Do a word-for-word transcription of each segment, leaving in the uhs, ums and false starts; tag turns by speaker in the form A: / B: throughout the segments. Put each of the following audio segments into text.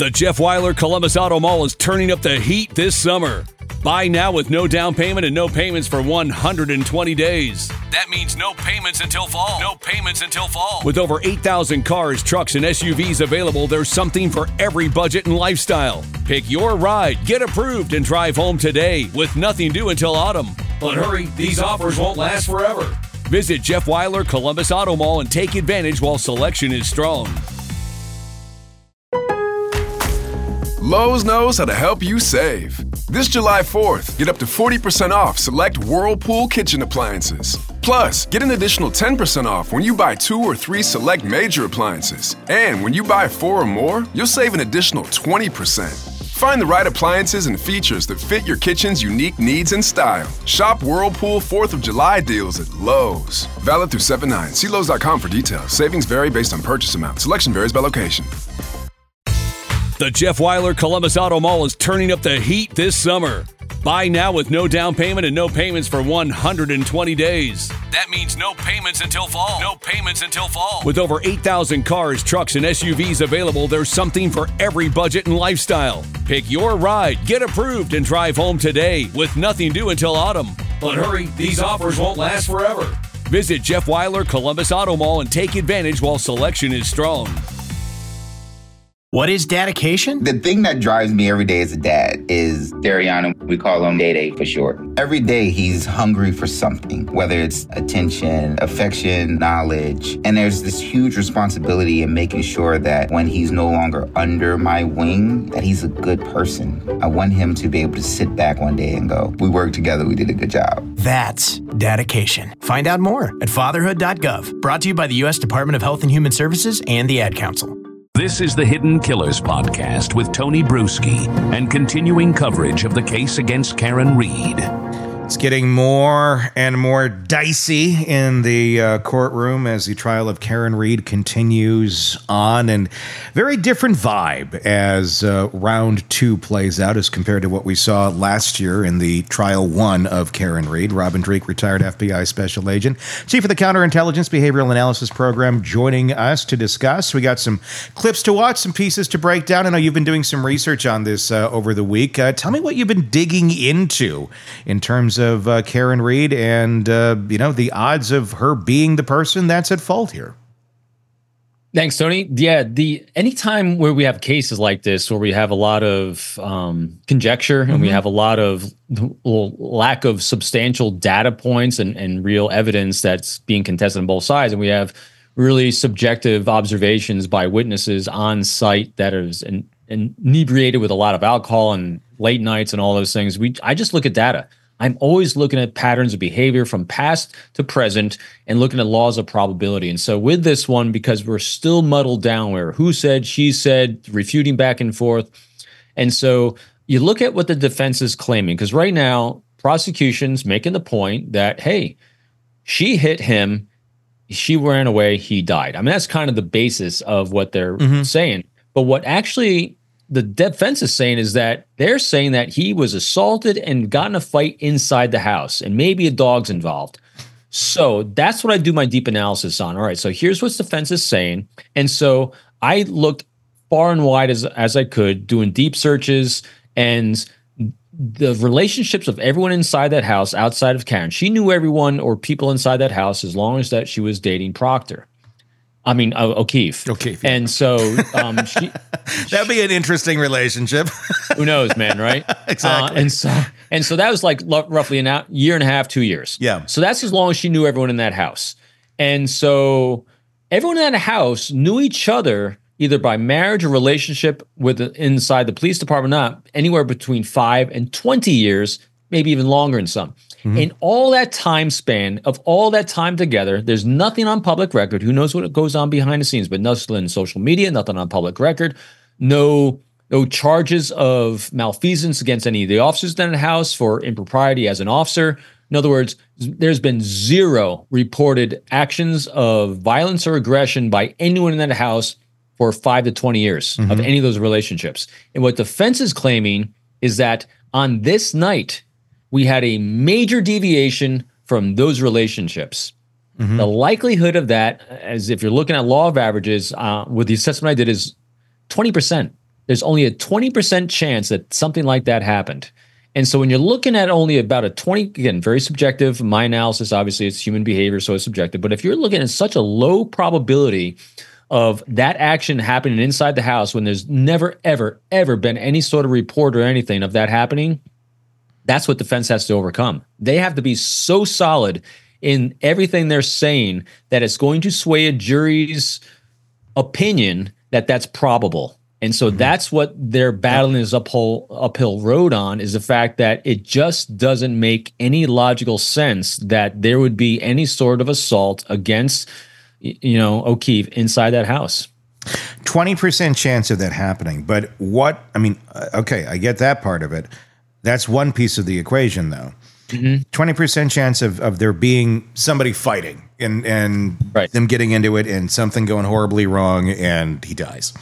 A: The Jeff Weiler Columbus Auto Mall is turning up the heat this summer. Buy now with no down payment and no payments for one hundred twenty days. That means no payments until fall. No payments until fall. With over eight thousand cars, trucks, and S U Vs available, there's something for every budget and lifestyle. Pick your ride, get approved, and drive home today with nothing due until autumn. But hurry, these offers won't last forever. Visit Jeff Weiler Columbus Auto Mall and take advantage while selection is strong.
B: Lowe's knows how to help you save. This July fourth, get up to forty percent off select Whirlpool kitchen appliances. Plus, get an additional ten percent off when you buy two or three select major appliances. And when you buy four or more, you'll save an additional twenty percent. Find the right appliances and features that fit your kitchen's unique needs and style. Shop Whirlpool fourth of July deals at Lowe's. Valid through seven nine. See Lowe's dot com for details. Savings vary based on purchase amount. Selection varies by location.
A: The Jeff Weiler Columbus Auto Mall is turning up the heat this summer. Buy now with no down payment and no payments for one hundred twenty days. That means no payments until fall. No payments until fall. With over eight thousand cars, trucks, and S U Vs available, there's something for every budget and lifestyle. Pick your ride, get approved, and drive home today with nothing due until autumn. But hurry, these offers won't last forever. Visit Jeff Weiler Columbus Auto Mall and take advantage while selection is strong.
C: What is dedication?
D: The thing that drives me every day as a dad is Dariano. We call him Day Day for short. Every day he's hungry for something, whether it's attention, affection, knowledge. And there's this huge responsibility in making sure that when he's no longer under my wing, that he's a good person. I want him to be able to sit back one day and go, we worked together, we did a good job.
C: That's dedication. Find out more at fatherhood dot gov. Brought to you by the U S Department of Health and Human Services and the Ad Council.
E: This is the Hidden Killers podcast with Tony Bruschi and continuing coverage of the case against Karen Read.
F: It's getting more and more dicey in the uh, courtroom as the trial of Karen Read continues on, and very different vibe as uh, round two plays out as compared to what we saw last year in the trial one of Karen Read. Robin Dreeke, retired F B I special agent, chief of the Counterintelligence Behavioral Analysis Program, joining us to discuss. We got some clips to watch, some pieces to break down. I know you've been doing some research on this uh, over the week. Uh, tell me what you've been digging into in terms of of uh, Karen Read and, uh, you know, the odds of her being the person that's at fault here.
G: Thanks, Tony. Yeah, the anytime where we have cases like this, where we have a lot of um, conjecture and mm-hmm. we have a lot of well, lack of substantial data points and, and real evidence that's being contested on both sides, and we have really subjective observations by witnesses on site that is in, inebriated with a lot of alcohol and late nights and all those things, we I just look at data. I'm always looking at patterns of behavior from past to present and looking at laws of probability. And so with this one, because we're still muddled down where who said, she said, refuting back and forth. And so you look at what the defense is claiming, because right now, prosecution's making the point that, hey, she hit him, she ran away, he died. I mean, that's kind of the basis of what they're mm-hmm. saying. But what actually the defense is saying is that they're saying that he was assaulted and got in a fight inside the house, and maybe a dog's involved. So that's what I do my deep analysis on. All right, so here's what defense is saying. And so I looked far and wide as, as I could, doing deep searches, and the relationships of everyone inside that house outside of Karen. She knew everyone or people inside that house as long as that she was dating Proctor. I mean, uh, O'Keefe.
F: O'Keefe. Yeah.
G: And so um, she,
F: that'd be an interesting relationship.
G: Who knows, man, right?
F: Exactly.
G: Uh, and so and so that was like lo- roughly a out, year and a half, two years.
F: Yeah.
G: So that's as long as she knew everyone in that house. And so everyone in that house knew each other either by marriage or relationship with the, inside the police department, not anywhere between five and twenty years, maybe even longer in some. Mm-hmm. In all that time span of all that time together, there's nothing on public record. Who knows what goes on behind the scenes, but nothing in social media, nothing on public record, no no charges of malfeasance against any of the officers in the house for impropriety as an officer. In other words, there's been zero reported actions of violence or aggression by anyone in that house for five to twenty years mm-hmm. of any of those relationships. And what defense is claiming is that on this night, we had a major deviation from those relationships. Mm-hmm. The likelihood of that, as if you're looking at law of averages, uh, with the assessment I did, is twenty percent. there's only a twenty percent chance that something like that happened. And so when you're looking at only about a twenty, again, very subjective, my analysis, obviously it's human behavior, so it's subjective. But if you're looking at such a low probability of that action happening inside the house when there's never, ever, ever been any sort of report or anything of that happening, that's what defense has to overcome. They have to be so solid in everything they're saying that it's going to sway a jury's opinion that that's probable. And so mm-hmm. that's what they're battling this uphill, uphill road on, is the fact that it just doesn't make any logical sense that there would be any sort of assault against, you know, O'Keefe inside that house.
F: twenty percent chance of that happening. But what, I mean, okay, I get that part of it. That's one piece of the equation, though. Mm-hmm. twenty percent chance of, of there being somebody fighting and, and right. them getting into it and something going horribly wrong and he dies.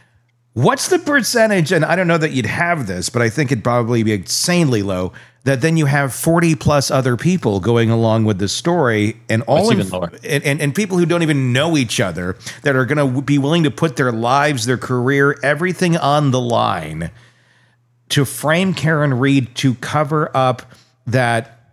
F: What's the percentage, and I don't know that you'd have this, but I think it'd probably be insanely low, that then you have forty plus other people going along with the story and all in, and, and, and people who don't even know each other that are going to be willing to put their lives, their career, everything on the line to frame Karen Read to cover up that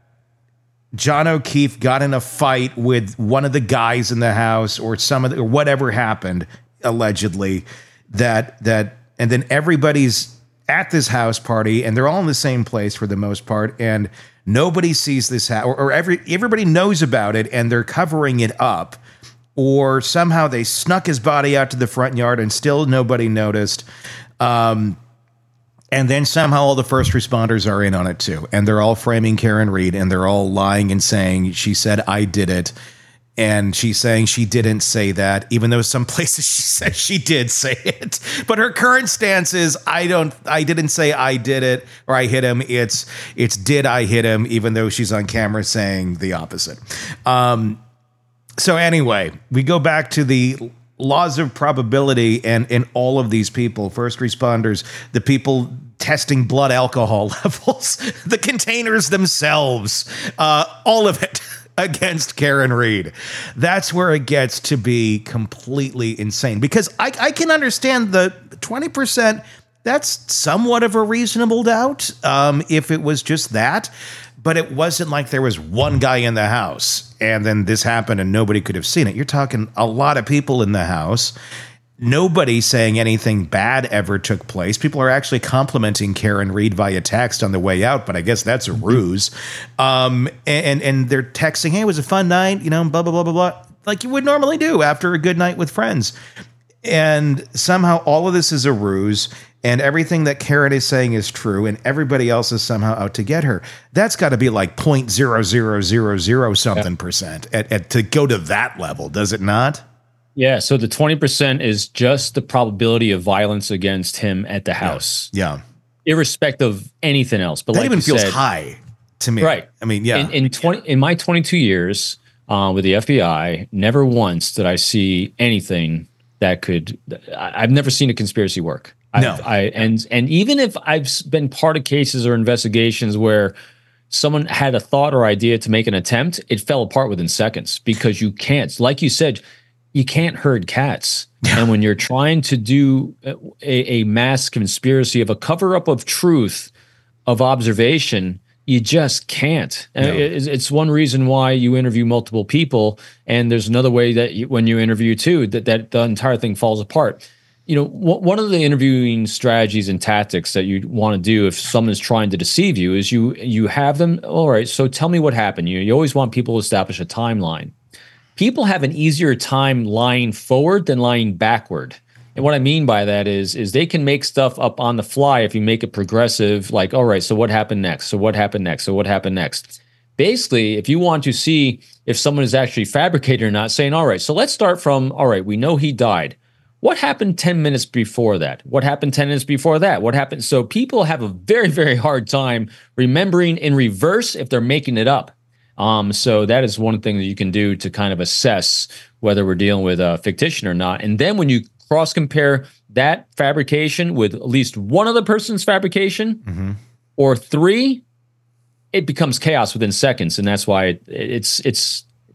F: John O'Keefe got in a fight with one of the guys in the house or some of the, or whatever happened allegedly. That that and then everybody's at this house party and they're all in the same place for the most part, and nobody sees this ha- or, or every everybody knows about it and they're covering it up, or somehow they snuck his body out to the front yard and still nobody noticed, um, and then somehow all the first responders are in on it too, and they're all framing Karen Read and they're all lying and saying she said I did it. And she's saying she didn't say that, even though some places she says she did say it. But her current stance is, I don't, I didn't say I did it or I hit him. It's, it's did I hit him, even though she's on camera saying the opposite. Um, so anyway, we go back to the laws of probability and, and all of these people, first responders, the people testing blood alcohol levels, the containers themselves, uh, all of it. Against Karen Read. That's where it gets to be completely insane, because I, I can understand the twenty percent. That's somewhat of a reasonable doubt um, if it was just that. But it wasn't like there was one guy in the house and then this happened and nobody could have seen it. You're talking a lot of people in the house. Nobody saying anything bad ever took place. People are actually complimenting Karen Read via text on the way out, but I guess that's a ruse. Um, and and they're texting, hey, it was a fun night, you know, blah, blah, blah, blah, blah, like you would normally do after a good night with friends. And somehow all of this is a ruse, and everything that Karen is saying is true, and everybody else is somehow out to get her. That's got to be like zero point zero zero zero zero something yeah. percent at, at, to go to that level, does it not?
G: Yeah, so the twenty percent is just the probability of violence against him at the house.
F: Yeah. yeah.
G: Irrespective of anything else. But
F: that
G: like
F: even
G: you
F: feels
G: said,
F: high to me.
G: Right.
F: I mean, yeah.
G: In, in, twenty, in my twenty-two years uh, with the F B I, never once did I see anything that could, I, I've never seen a conspiracy work.
F: No.
G: I've, I And and even if I've been part of cases or investigations where someone had a thought or idea to make an attempt, it fell apart within seconds, because you can't, like you said, you can't herd cats. Yeah. And when you're trying to do a, a mass conspiracy of a cover-up of truth, of observation, you just can't. No. It's, it's one reason why you interview multiple people, and there's another way that you, when you interview too, that, that the entire thing falls apart. You know, w- one of the interviewing strategies and tactics that you want to do if someone's trying to deceive you is you you have them, all right, so tell me what happened. You, you always want people to establish a timeline. People have an easier time lying forward than lying backward. And what I mean by that is, is they can make stuff up on the fly if you make it progressive, like, all right, so what happened next? So what happened next? So what happened next? Basically, if you want to see if someone is actually fabricated or not, saying, all right, so let's start from, all right, we know he died. What happened ten minutes before that? What happened ten minutes before that? What happened? So people have a very, very hard time remembering in reverse if they're making it up. Um, so that is one thing that you can do to kind of assess whether we're dealing with a fictition or not. And then when you cross compare that fabrication with at least one other person's fabrication mm-hmm. or three, it becomes chaos within seconds. And that's why it, it's, it's,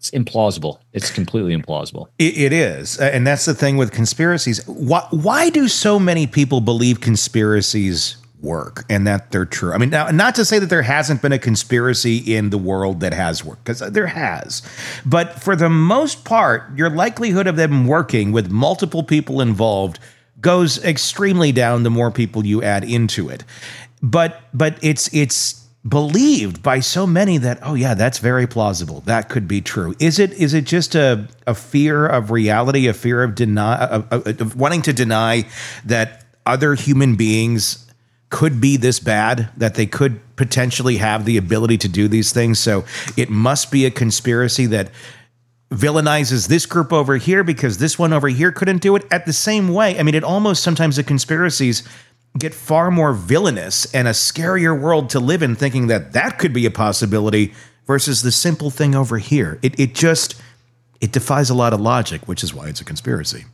G: it's implausible. It's completely implausible.
F: It, it is. And that's the thing with conspiracies. Why, why do so many people believe conspiracies work and that they're true? I mean, now, not to say that there hasn't been a conspiracy in the world that has worked, because there has. But for the most part, your likelihood of them working with multiple people involved goes extremely down the more people you add into it. But but it's it's believed by so many that, oh yeah, that's very plausible. That could be true. Is it is it just a, a fear of reality, a fear of deny of, of, of wanting to deny that other human beings could be this bad, that they could potentially have the ability to do these things? So it must be a conspiracy that villainizes this group over here because this one over here couldn't do it. At the same way, I mean, it almost sometimes the conspiracies get far more villainous and a scarier world to live in, thinking that that could be a possibility versus the simple thing over here. It it just, it defies a lot of logic, which is why it's a conspiracy.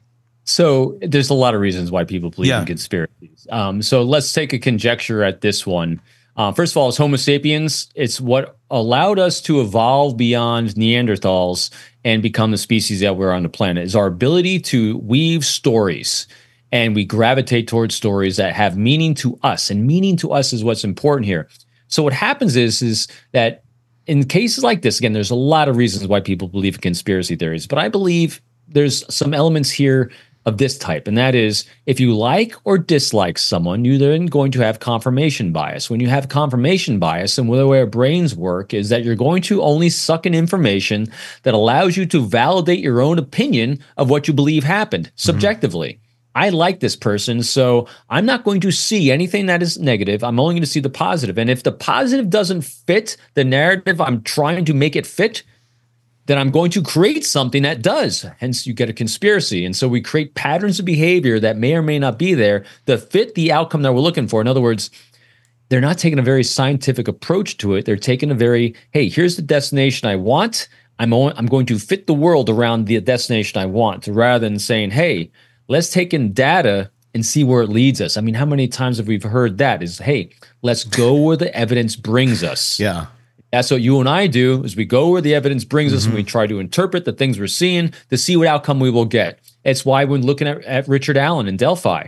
G: So there's a lot of reasons why people believe
F: Yeah.
G: in conspiracies. Um, so let's take a conjecture at this one. Uh, first of all, as Homo sapiens, it's what allowed us to evolve beyond Neanderthals and become the species that we're on the planet, is our ability to weave stories. And we gravitate towards stories that have meaning to us. And meaning to us is what's important here. So what happens is, is that in cases like this, again, there's a lot of reasons why people believe in conspiracy theories, but I believe there's some elements here of this type. And that is, if you like or dislike someone, you're then going to have confirmation bias. When you have confirmation bias, and the way our brains work is that you're going to only suck in information that allows you to validate your own opinion of what you believe happened subjectively. Mm-hmm. I like this person, so I'm not going to see anything that is negative. I'm only going to see the positive. And if the positive doesn't fit the narrative I'm trying to make it fit, then I'm going to create something that does. Hence, you get a conspiracy. And so we create patterns of behavior that may or may not be there that fit the outcome that we're looking for. In other words, they're not taking a very scientific approach to it. They're taking a very, hey, here's the destination I want. I'm, only, I'm going to fit the world around the destination I want, rather than saying, hey, let's take in data and see where it leads us. I mean, how many times have we heard that is, hey, let's go where the evidence brings us.
F: Yeah.
G: That's what you and I do, is we go where the evidence brings us, mm-hmm. and we try to interpret the things we're seeing to see what outcome we will get. It's why when looking at, at Richard Allen in Delphi,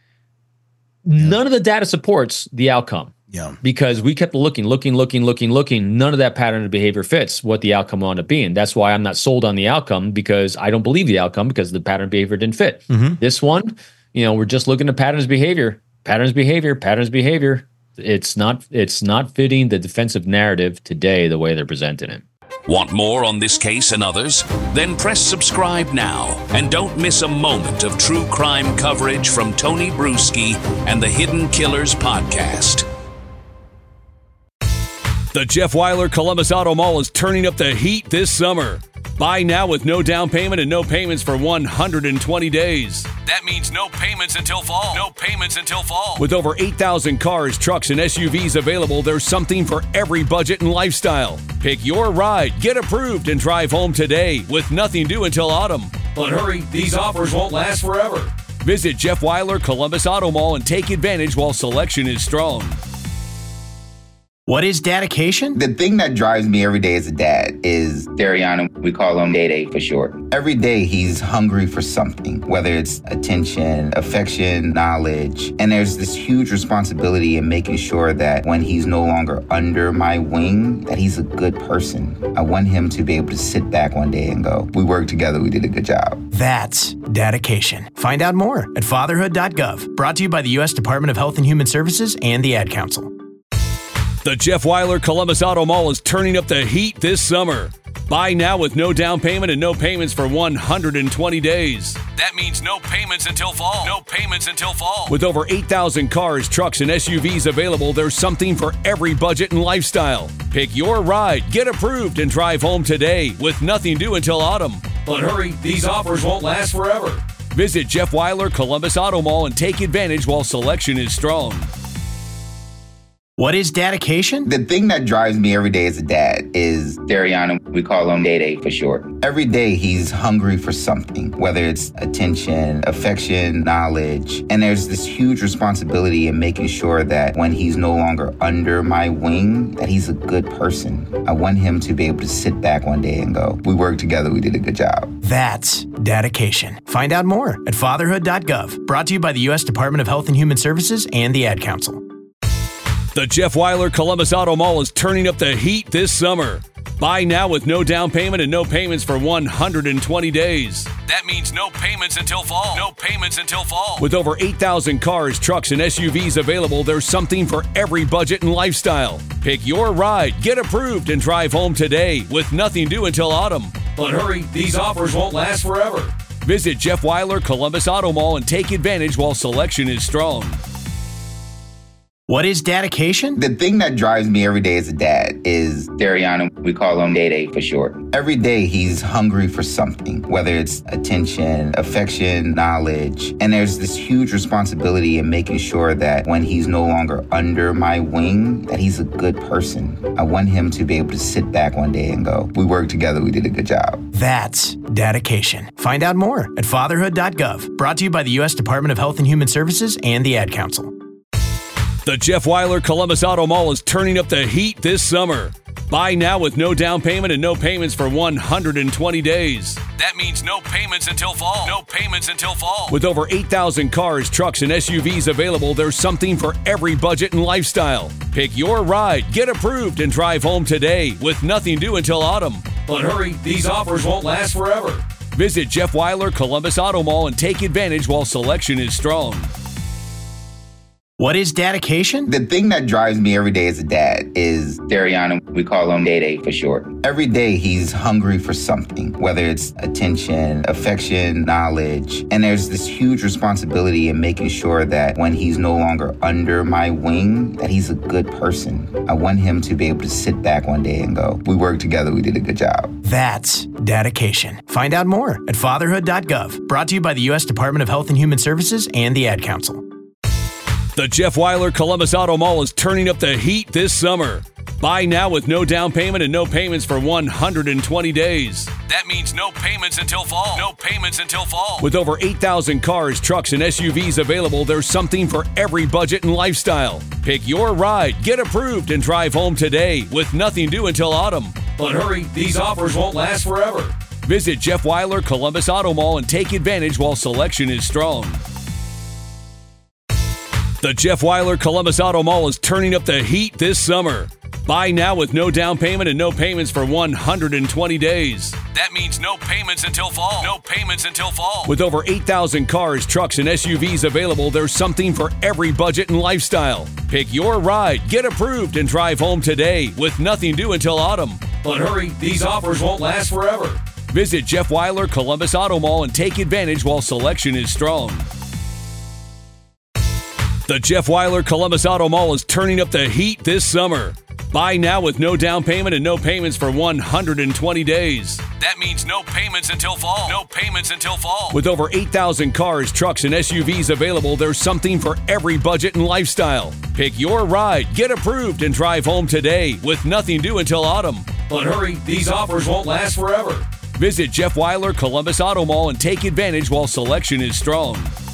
G: yeah. none of the data supports the outcome.
F: Yeah.
G: Because we kept looking, looking, looking, looking, looking. None of that pattern of behavior fits what the outcome wound up being. That's why I'm not sold on the outcome, because I don't believe the outcome because the pattern of behavior didn't fit. Mm-hmm. This one, you know, we're just looking at patterns of behavior, patterns of behavior, patterns of behavior. It's not, it's not fitting the defensive narrative today the way they're presenting it.
E: Want more on this case and others? Then press subscribe now and don't miss a moment of true crime coverage from Tony Bruschi and the Hidden Killers podcast.
A: The Jeff Wyler Columbus Auto Mall is turning up the heat this summer. Buy now with no down payment and no payments for one hundred twenty days. That means no payments until fall. No payments until fall. With over eight thousand cars, trucks, and S U Vs available, there's something for every budget and lifestyle. Pick your ride, get approved, and drive home today with nothing due until autumn. But hurry, these offers won't last forever. Visit Jeff Wyler Columbus Auto Mall and take advantage while selection is strong.
C: What is dedication?
D: The thing that drives me every day as a dad is Dariano. We call him Day Day for short. Every day he's hungry for something, whether it's attention, affection, knowledge. And there's this huge responsibility in making sure that when he's no longer under my wing, that he's a good person. I want him to be able to sit back one day and go, we worked together, we did a good job.
C: That's dedication. Find out more at fatherhood dot gov. Brought to you by the U S Department of Health and Human Services and the Ad Council.
A: The Jeff Wyler Columbus Auto Mall is turning up the heat this summer. Buy now with no down payment and no payments for one hundred twenty days. That means no payments until fall. No payments until fall. With over eight thousand cars, trucks, and S U Vs available, there's something for every budget and lifestyle. Pick your ride, get approved, and drive home today with nothing due until autumn. But hurry, these offers won't last forever. Visit Jeff Wyler Columbus Auto Mall and take advantage while selection is strong.
C: What is dedication?
D: The thing that drives me every day as a dad is Dariano. We call him Day Day for short. Every day he's hungry for something, whether it's attention, affection, knowledge. And there's this huge responsibility in making sure that when he's no longer under my wing, that he's a good person. I want him to be able to sit back one day and go, we worked together, we did a good job.
C: That's dedication. Find out more at fatherhood dot gov. Brought to you by the U S Department of Health and Human Services and the Ad Council.
A: The Jeff Weiler Columbus Auto Mall is turning up the heat this summer. Buy now with no down payment and no payments for one hundred twenty days. That means no payments until fall. No payments until fall. With over eight thousand cars, trucks, and S U Vs available, there's something for every budget and lifestyle. Pick your ride, get approved, and drive home today with nothing due until autumn. But hurry, these offers won't last forever. Visit Jeff Weiler Columbus Auto Mall and take advantage while selection is strong.
C: What is dedication?
D: The thing that drives me every day as a dad is Dariana. We call him Day Day for short. Every day he's hungry for something, whether it's attention, affection, knowledge. And there's this huge responsibility in making sure that when he's no longer under my wing, that he's a good person. I want him to be able to sit back one day and go, we worked together, we did a good job.
C: That's dedication. Find out more at fatherhood dot gov. Brought to you by the U S Department of Health and Human Services and the Ad Council.
A: The Jeff Weiler Columbus Auto Mall is turning up the heat this summer. Buy now with no down payment and no payments for one hundred twenty days. That means no payments until fall. No payments until fall. With over eight thousand cars, trucks, and S U Vs available, there's something for every budget and lifestyle. Pick your ride, get approved, and drive home today with nothing due until autumn. But hurry, these offers won't last forever. Visit Jeff Weiler Columbus Auto Mall and take advantage while selection is strong.
C: What is dedication?
D: The thing that drives me every day as a dad is Dariana. We call him Day Day for short. Every day he's hungry for something, whether it's attention, affection, knowledge. And there's this huge responsibility in making sure that when he's no longer under my wing, that he's a good person. I want him to be able to sit back one day and go, we worked together, we did a good job.
C: That's dedication. Find out more at fatherhood dot gov. Brought to you by the U S Department of Health and Human Services and the Ad Council.
A: The Jeff Weiler Columbus Auto Mall is turning up the heat this summer. Buy now with no down payment and no payments for one hundred twenty days. That means no payments until fall. No payments until fall. With over eight thousand cars, trucks, and S U Vs available, there's something for every budget and lifestyle. Pick your ride, get approved, and drive home today with nothing due until autumn. But hurry, these offers won't last forever. Visit Jeff Weiler Columbus Auto Mall and take advantage while selection is strong. The Jeff Weiler Columbus Auto Mall is turning up the heat this summer. Buy now with no down payment and no payments for one hundred twenty days. That means no payments until fall. No payments until fall. With over eight thousand cars, trucks, and S U Vs available, there's something for every budget and lifestyle. Pick your ride, get approved, and drive home today with nothing due until autumn. But hurry, these offers won't last forever. Visit Jeff Weiler Columbus Auto Mall and take advantage while selection is strong. The Jeff Weiler Columbus Auto Mall is turning up the heat this summer. Buy now with no down payment and no payments for one hundred twenty days. That means no payments until fall. No payments until fall. With over eight thousand cars, trucks, and S U Vs available, there's something for every budget and lifestyle. Pick your ride, get approved, and drive home today with nothing due until autumn. But hurry, these offers won't last forever. Visit Jeff Weiler Columbus Auto Mall and take advantage while selection is strong.